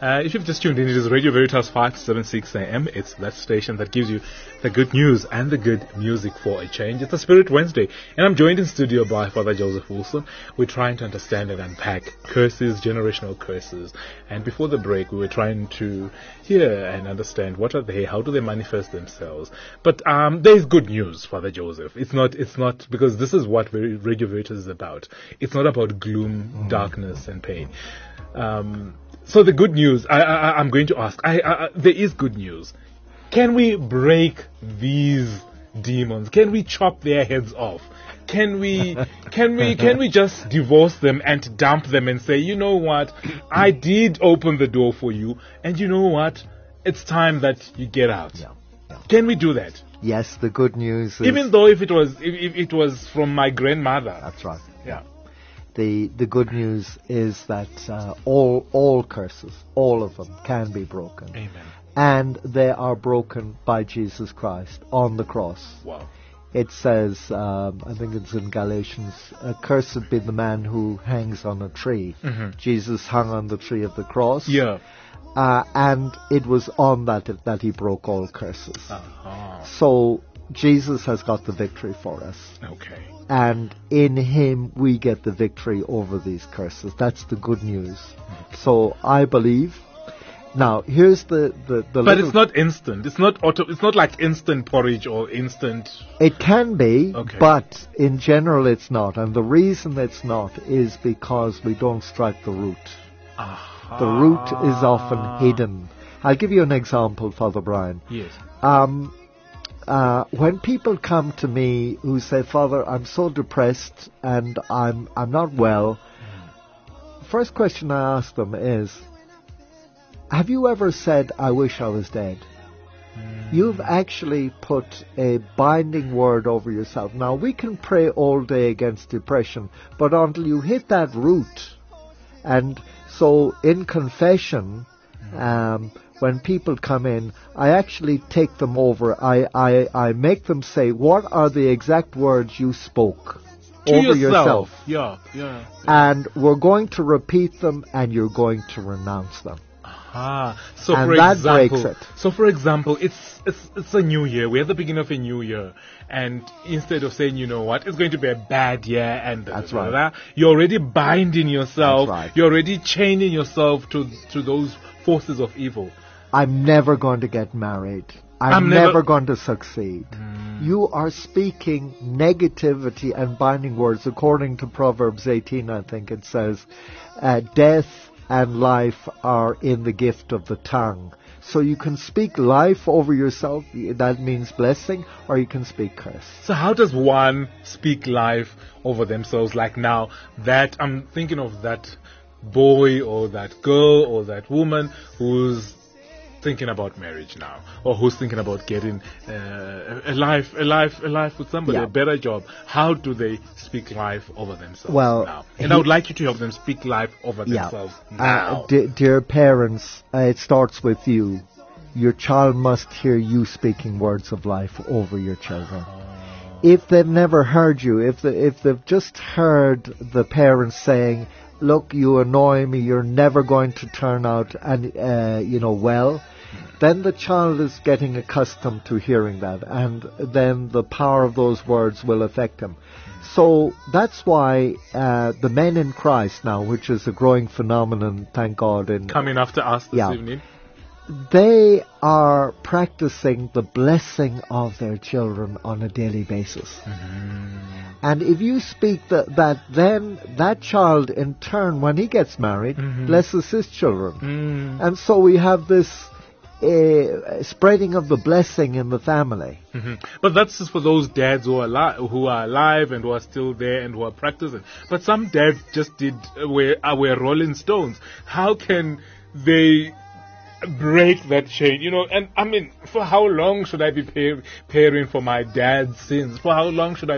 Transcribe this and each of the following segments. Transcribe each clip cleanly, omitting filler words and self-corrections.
If you've just tuned in, it is Radio Veritas 576 AM. It's that station that gives you the good news and the good music for a change. It's a Spirit Wednesday, and I'm joined in studio by Father Joseph Wilson. We're trying to understand and unpack curses, generational curses. And before the break, we were trying to hear and understand what are they, how do they manifest themselves. But there is good news, Father Joseph. It's not because this is what Radio Veritas is about. It's not about gloom, darkness, and pain. So the good news, I'm going to ask, there is good news. Can we break these demons? Can we chop their heads off? Can we just divorce them and dump them and say, you know what, I did open the door for you, and you know what, it's time that you get out. Yeah. Can we do that? Yes, the good news is... Even though if it was from my grandmother. That's right. Yeah. The good news is that all curses, all of them, can be broken. Amen. And they are broken by Jesus Christ on the cross. Wow. It says, I think it's in Galatians, cursed be the man who hangs on a tree. Mm-hmm. Jesus hung on the tree of the cross. Yeah. And it was on that he broke all curses. Uh-huh. So Jesus has got the victory for us. Okay. And in him we get the victory over these curses. That's the good news. Okay. So I believe. Now here's the But it's not instant. It's not like instant porridge or instant. It can be, okay, but in general it's not. And the reason it's not is because we don't strike the root. Aha. The root is often hidden. I'll give you an example, Father Brian. Yes. When people come to me who say, Father, I'm so depressed and I'm not well, first question I ask them is, have you ever said, I wish I was dead? You've actually put a binding word over yourself. Now, we can pray all day against depression, but until you hit that root, and so in confession, when people come in, I actually take them over. I make them say, what are the exact words you spoke to over yourself? Yeah. And we're going to repeat them, and you're going to renounce them. So and for that example, breaks it. So for example, it's a new year. We're at the beginning of a new year, and instead of saying, you know what, it's going to be a bad year, and that's right, you're already binding yourself. That's right. You're already chaining yourself to those forces of evil. I'm never going to get married. I'm never going to succeed. You are speaking negativity and binding words. According to Proverbs 18, I think it says, death and life are in the gift of the tongue. So you can speak life over yourself, that means blessing, or you can speak curse. So how does one speak life over themselves? Like now, that I'm thinking of that boy or that girl or that woman who's thinking about marriage now, or who's thinking about getting a life with somebody, a better job. How do they speak life over themselves now? And I would like you to help them speak life over themselves now. Dear parents, it starts with you. Your child must hear you speaking words of life over your children. If they've never heard you, if they've just heard the parents saying, look, you annoy me, you're never going to turn out well, then the child is getting accustomed to hearing that, and then the power of those words will affect him. So that's why the men in Christ now, which is a growing phenomenon, thank God. Coming after us this evening. They are practicing the blessing of their children on a daily basis. Mm-hmm. And if you speak that, then that child in turn, when he gets married, blesses his children. And so we have this spreading of the blessing in the family. But that's just for those dads who are alive and who are still there and who are practicing. But some dads just were Rolling Stones. How can they break that chain, and I mean, for how long should I be paying for my dad's sins? For how long should I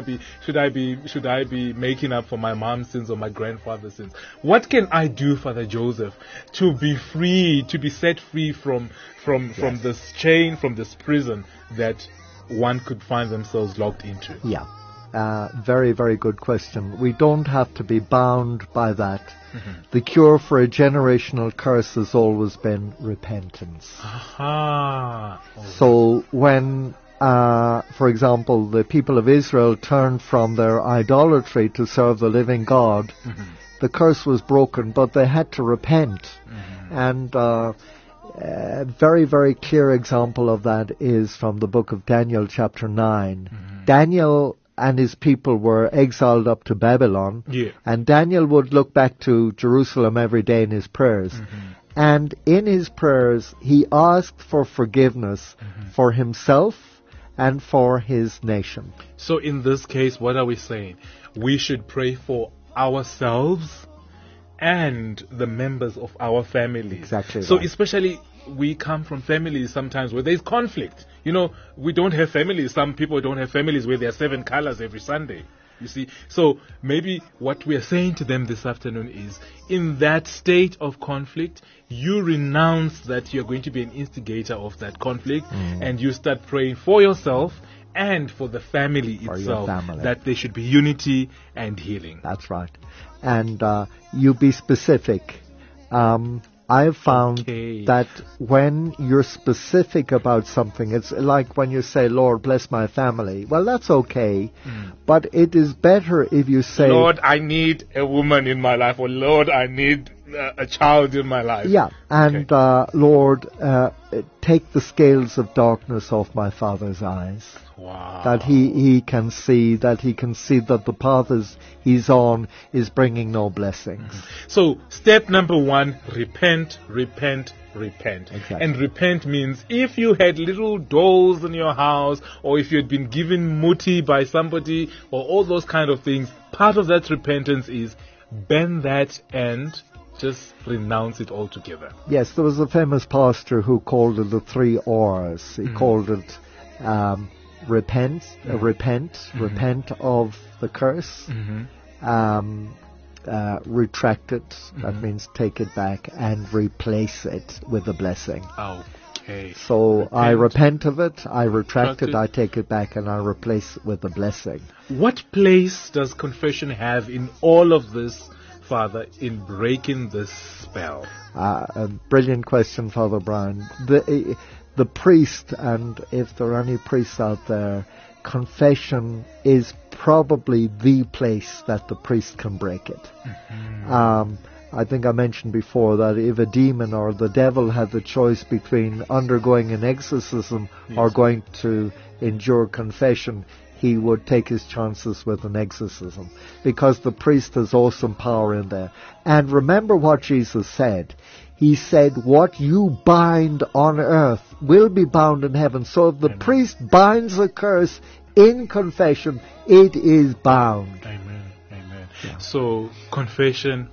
be making up for my mom's sins or my grandfather's sins? What can I do, Father Joseph, to be free, to be set free from this chain, from this prison that one could find themselves locked into? Yeah. Very, very good question. We don't have to be bound by that. The cure for a generational curse has always been repentance. Aha. So when, for example, the people of Israel turned from their idolatry to serve the living God, the curse was broken, but they had to repent. And a very, very clear example of that is from the book of Daniel, chapter 9. Daniel and his people were exiled up to Babylon, and Daniel would look back to Jerusalem every day in his prayers. And in his prayers, he asked for forgiveness for himself and for his nation. So in this case, what are we saying? We should pray for ourselves and the members of our families. Exactly. So right. especially we come from families sometimes where there's conflict. You know, we don't have families. Some people don't have families where there are 7 colors every Sunday. You see, so maybe what we are saying to them this afternoon is, in that state of conflict, you renounce that you're going to be an instigator of that conflict, and you start praying for yourself and for the family For itself, your family. that there should be unity and healing. That's right. And you be specific. I have found Okay. that when you're specific about something, it's like when you say, Lord, bless my family. Well, that's okay. But it is better if you say, Lord, I need a woman in my life, or Lord, I need a child in my life. yeah, and Lord, take the scales of darkness off my father's eyes. Wow. That he can see that the path he's on is bringing no blessings. So, step number 1, repent, repent, repent. Exactly. And repent means if you had little dolls in your house, or if you had been given muti by somebody, or all those kind of things, part of that repentance is bend that and just renounce it altogether. Yes, there was a famous pastor who called it the 3 R's. He called it repent of the curse, retract it, that means take it back, and replace it with a blessing. Okay. So I repent of it, I retract it, I take it back, and I replace it with a blessing. What place does confession have in all of this, Father, in breaking this spell? A brilliant question, Father Brian. The priest, and if there are any priests out there, confession is probably the place that the priest can break it. I think I mentioned before that if a demon or the devil had the choice between undergoing an exorcism or going to endure confession, he would take his chances with an exorcism, because the priest has awesome power in there. And remember what Jesus said. He said, what you bind on earth will be bound in heaven. So if the priest binds a curse in confession, it is bound. Amen. Amen. Yeah. So, confession.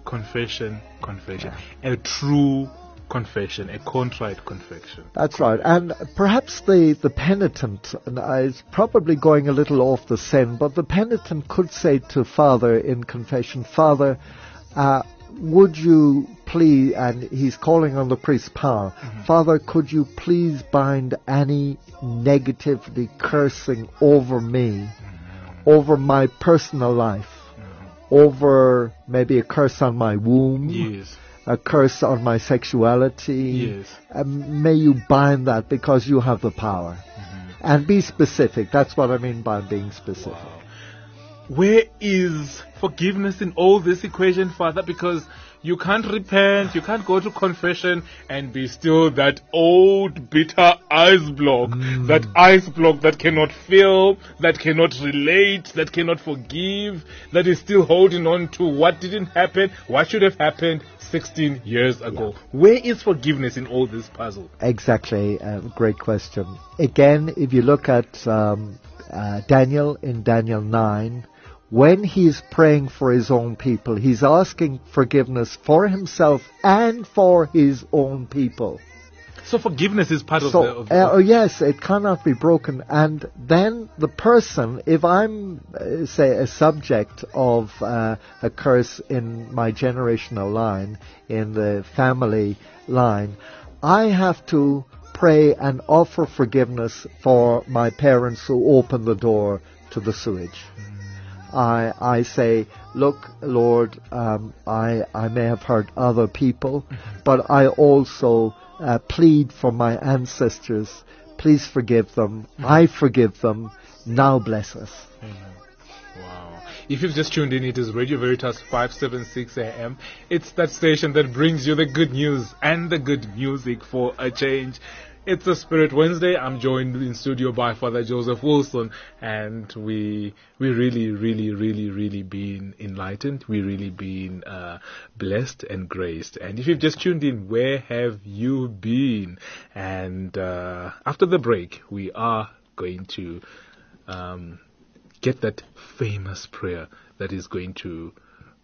A true confession, a contrite confession. That's right. And perhaps the penitent is probably going a little off the scent, but the penitent could say to Father in confession, Father, would you please, and he's calling on the priest's power, Father, could you please bind any negativity cursing over me, over my personal life, over maybe a curse on my womb, Yes. a curse on my sexuality. Yes. May you bind that, because you have the power. And be specific. That's what I mean by being specific. Wow. Where is forgiveness in all this equation, Father? Because you can't repent, you can't go to confession and be still that old bitter ice block, that cannot feel, that cannot relate, that cannot forgive, that is still holding on to what didn't happen, what should have happened 16 years ago. Where is forgiveness in all this puzzle? Exactly. Great question. Again, if you look at Daniel in Daniel 9, when he's praying for his own people, he's asking forgiveness for himself and for his own people. So forgiveness is part of the... Yes, it cannot be broken. And then the person, if I'm, say, a subject of a curse in my generational line, in the family line, I have to pray and offer forgiveness for my parents who opened the door to the sewage. I say, look, Lord, I may have hurt other people, but I also plead for my ancestors. Please forgive them. I forgive them. Now bless us. Wow. If you've just tuned in, it is Radio Veritas 576 AM. It's that station that brings you the good news and the good music for a change. It's a Spirit Wednesday. I'm joined in studio by Father Joseph Wilson, and we really been enlightened. We really been blessed and graced. And if you've just tuned in, where have you been? And after the break, we are going to get that famous prayer that is going to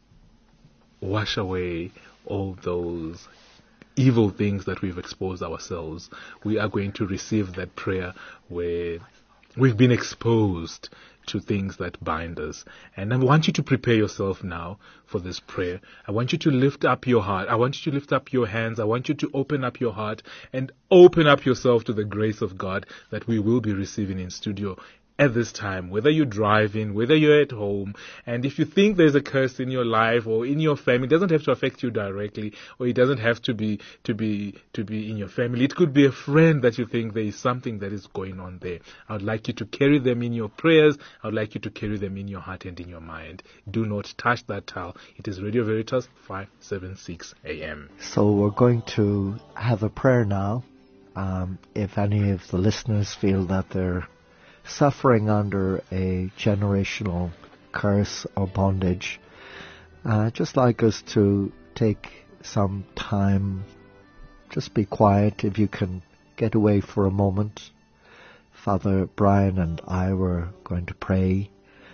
wash away all those evil things that we've exposed ourselves. We are going to receive that prayer where we've been exposed to things that bind us. And I want you to prepare yourself now for this prayer. I want you to lift up your heart. I want you to lift up your hands. I want you to open up your heart and open up yourself to the grace of God that we will be receiving in studio at this time, whether you're driving, whether you're at home. And if you think there's a curse in your life or in your family, it doesn't have to affect you directly, or it doesn't have to be in your family. It could be a friend that you think there is something that is going on there. I would like you to carry them in your prayers. I would like you to carry them in your heart and in your mind. Do not touch that towel. It is Radio Veritas 576 AM. So we're going to have a prayer now. If any of the listeners feel that they're suffering under a generational curse or bondage, just like us to take some time, just be quiet. If you can get away for a moment, Father Brian and I were going to pray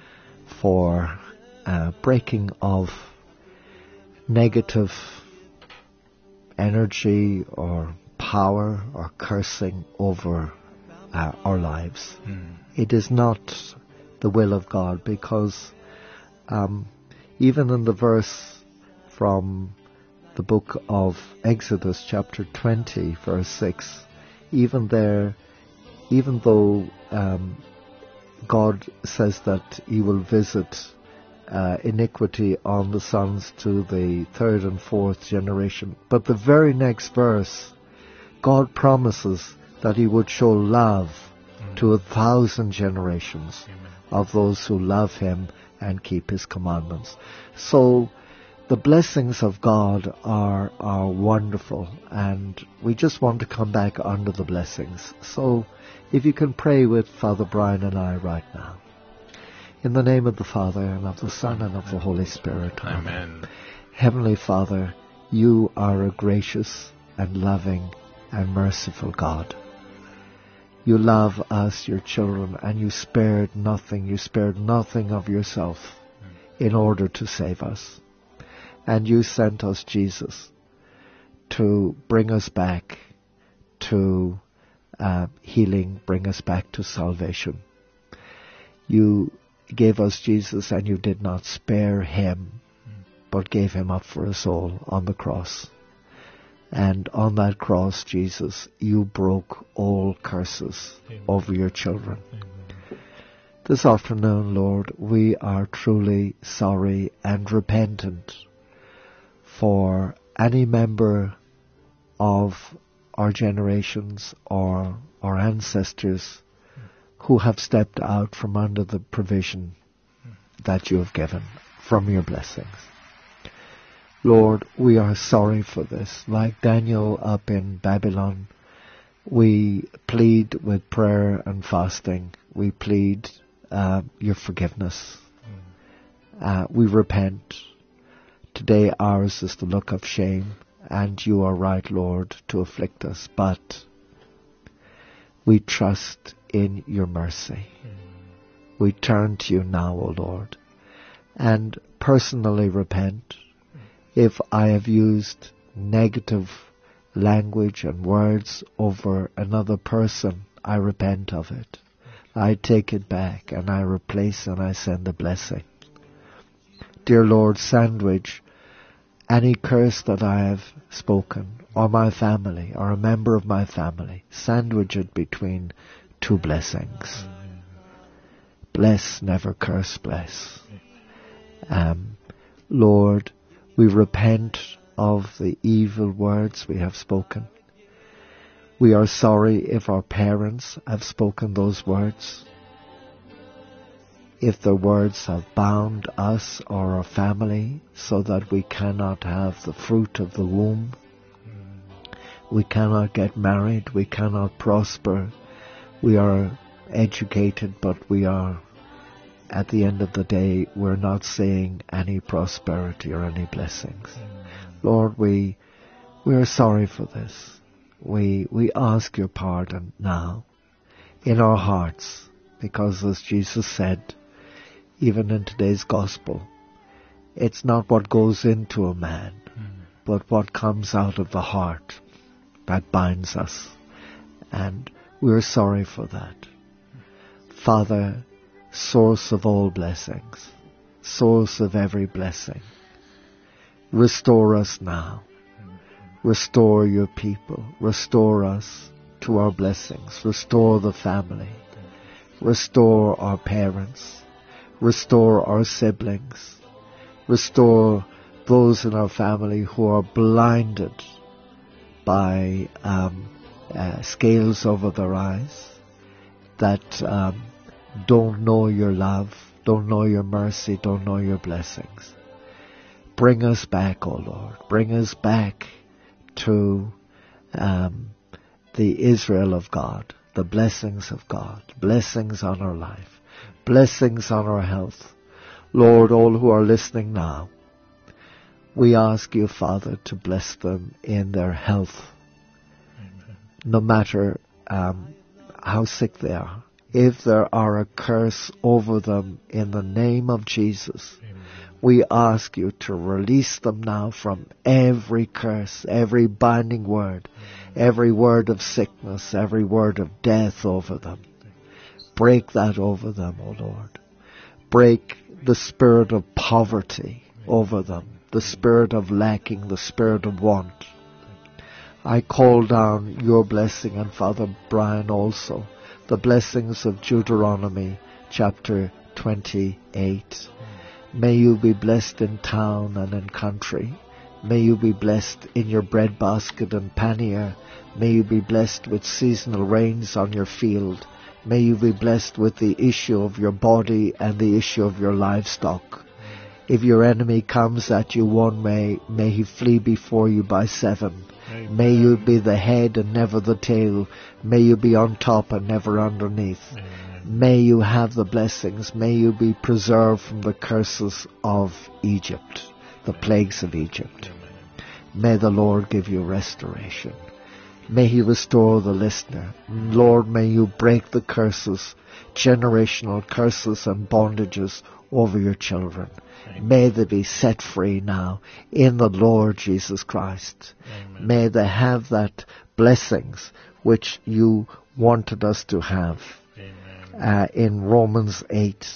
for breaking of negative energy or power or cursing over our lives. It is not the will of God, because even in the verse from the book of Exodus chapter 20 verse 6, even there, even though God says that he will visit iniquity on the sons to the third and fourth generation, but the very next verse, God promises that he would show love to 1,000 generations of those who love him and keep his commandments. So the blessings of God are wonderful, and we just want to come back under the blessings. So if you can pray with Father Brian and I right now. In the name of the Father, and of the Son, and of the Holy Spirit. Amen. Heavenly Father, you are a gracious and loving and merciful God. You love us, your children, and you spared nothing. You spared nothing of yourself in order to save us. And you sent us Jesus to bring us back to healing, bring us back to salvation. You gave us Jesus, and you did not spare him, but gave him up for us all on the cross. And on that cross, Jesus, you broke all curses over your children. This afternoon, Lord, we are truly sorry and repentant for any member of our generations or our ancestors who have stepped out from under the provision that you have given from your blessings. Lord, we are sorry for this. Like Daniel up in Babylon, we plead with prayer and fasting. We plead your forgiveness. We repent. Today ours is the look of shame, and you are right, Lord, to afflict us. But we trust in your mercy. We turn to you now, O Lord, and personally repent. If I have used negative language and words over another person, I repent of it. I take it back, and I replace and I send a blessing. Dear Lord, sandwich any curse that I have spoken, or my family, or a member of my family, sandwich it between two blessings. Bless, never curse, bless. Lord, we repent of the evil words we have spoken. We are sorry if our parents have spoken those words, if the words have bound us or our family so that we cannot have the fruit of the womb. We cannot get married, we cannot prosper. We are educated, but we are, at the end of the day, we're not seeing any prosperity or any blessings. Lord, we are sorry for this. We ask your pardon now in our hearts, because as Jesus said, even in today's gospel, it's not what goes into a man, but what comes out of the heart that binds us. And we're sorry for that. Father, source of all blessings, source of every blessing, restore us now. Restore your people. Restore us to our blessings. Restore the family. Restore our parents. Restore our siblings. Restore those in our family who are blinded by scales over their eyes, that don't know your love, don't know your mercy, don't know your blessings. Bring us back, O Lord. Bring us back to the Israel of God, the blessings of God, blessings on our life, blessings on our health. Lord, all who are listening now, we ask you, Father, to bless them in their health, no matter how sick they are. If there are a curse over them, in the name of Jesus, we ask you to release them now from every curse, every binding word, every word of sickness, every word of death over them. Break that over them, O Lord. Break the spirit of poverty over them, the spirit of lacking, the spirit of want. I call down your blessing, and Father Brian also, the blessings of Deuteronomy chapter 28. May you be blessed in town and in country. May you be blessed in your breadbasket and pannier. May you be blessed with seasonal rains on your field. May you be blessed with the issue of your body and the issue of your livestock. If your enemy comes at you one way, may he flee before you by seven. Amen. May you be the head and never the tail. May you be on top and never underneath. Amen. May you have the blessings. May you be preserved from the curses of Egypt, the plagues of Egypt. May the Lord give you restoration. May he restore the listener. Lord, may you break the curses, generational curses and bondages over your children. May they be set free now in the Lord Jesus Christ. Amen. May they have that blessings which you wanted us to have. In Romans 8,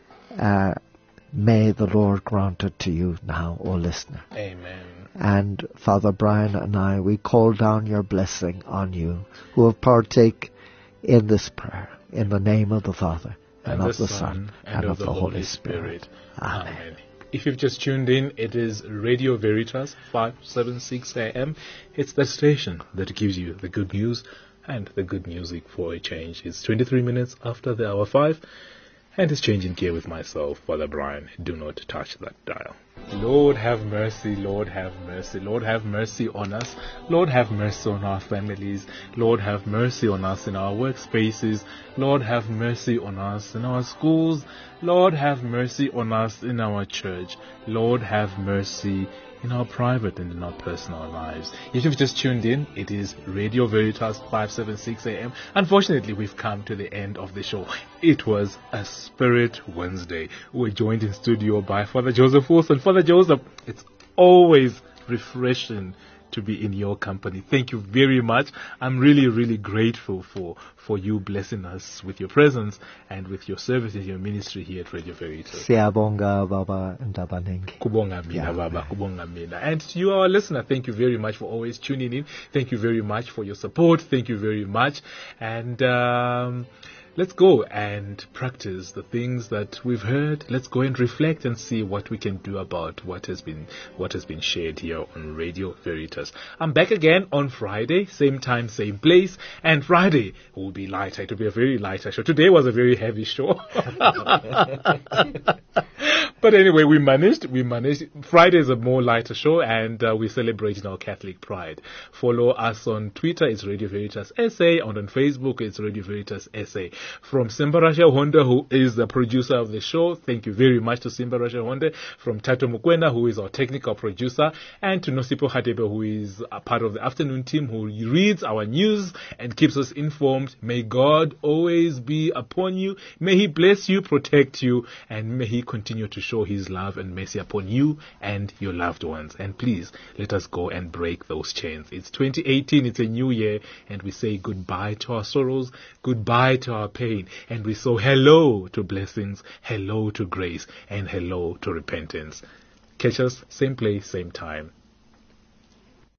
may the Lord grant it to you now, O listener. Amen. And Father Brian and I, we call down your blessing on you who have partake in this prayer, in the name of the Father, and of the Son, and of the Holy Spirit. Amen. If you've just tuned in, it is Radio Veritas 576 AM. It's the station that gives you the good news and the good music for a change. It's 23 minutes after the hour 5, and it's changing gear with myself, Father Brian. Do not touch that dial. Lord have mercy, Lord have mercy, Lord have mercy on us. Lord have mercy on our families. Lord have mercy on us in our workspaces. Lord have mercy on us in our schools. Lord have mercy on us in our church. Lord have mercy in our private and in our personal lives. If you've just tuned in, it is Radio Veritas 576 AM. Unfortunately, we've come to the end of the show. It was a Spirit Wednesday. We're joined in studio by Father Joseph Wilson. Father Joseph, it's always refreshing to be in your company. Thank you very much. I'm really, really grateful for you blessing us with your presence and with your service in your ministry here at Radio Veritas. Siyabonga baba ndabanengi. Kubonga mina baba, kubonga mina. And to you, our listener, thank you very much for always tuning in. Thank you very much for your support. Thank you very much. And let's go and practice the things that we've heard. Let's go and reflect and see what we can do about what has been shared here on Radio Veritas. I'm back again on Friday, same time, same place, and Friday will be lighter. It will be a very lighter show. Today was a very heavy show. But anyway, we managed. Friday is a more lighter show, and we're celebrating our Catholic pride. Follow us on Twitter, it's Radio Veritas SA, and on Facebook, it's Radio Veritas SA. From Simbarasha Honda, who is the producer of the show, thank you very much to Simbarasha Honda. From Tato Mukwena, who is our technical producer, and to Nosipo Hadebe, who is a part of the afternoon team, who reads our news and keeps us informed. May God always be upon you. May He bless you, protect you, and may He continue to show His love and mercy upon you and your loved ones. And please, let us go and break those chains. It's 2018, it's a new year, and we say goodbye to our sorrows, goodbye to our pain, and we say hello to blessings, hello to grace, and hello to repentance. Catch us, same place, same time.